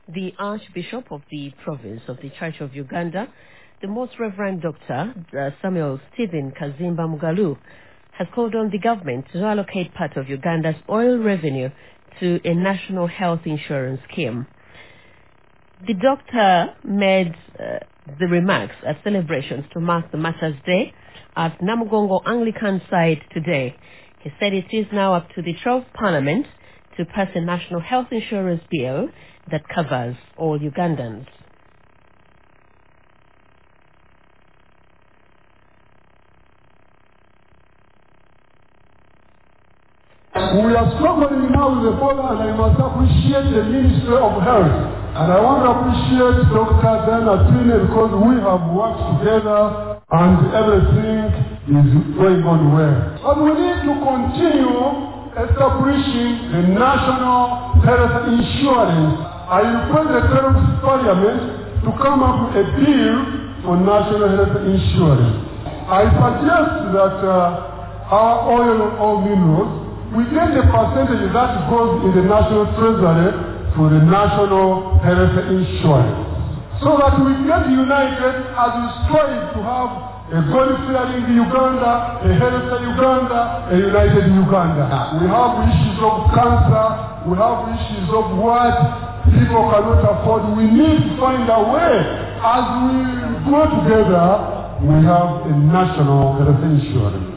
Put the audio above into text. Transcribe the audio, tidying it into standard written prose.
The Archbishop of the province of the Church of Uganda, the Most Reverend Dr. Samuel Stephen Kazimba Mugalu, has called on the government to allocate part of Uganda's oil revenue to a national health insurance scheme. The doctor made the remarks at celebrations to mark the Martyrs' Day at Namugongo Anglican site today. He said it is now up to the 12th Parliament to pass a national health insurance bill that covers all Ugandans. We are struggling now with Ebola, and I must appreciate the Ministry of Health. And I want to appreciate Dr. Dana Twine because we have worked together and everything is going on well. But we need to continue establishing the national health insurance. I request the 12th Parliament to come up with a bill for national health insurance. I suggest that our oil or minerals, we get the percentage that goes in the national treasury for the national health insurance. So that we get united as we strive to have a God-fearing Uganda, a healthy Uganda, a united Uganda. We have issues of cancer, we have issues of what people cannot afford. We need to find a way. As we go together, we have a national health insurance.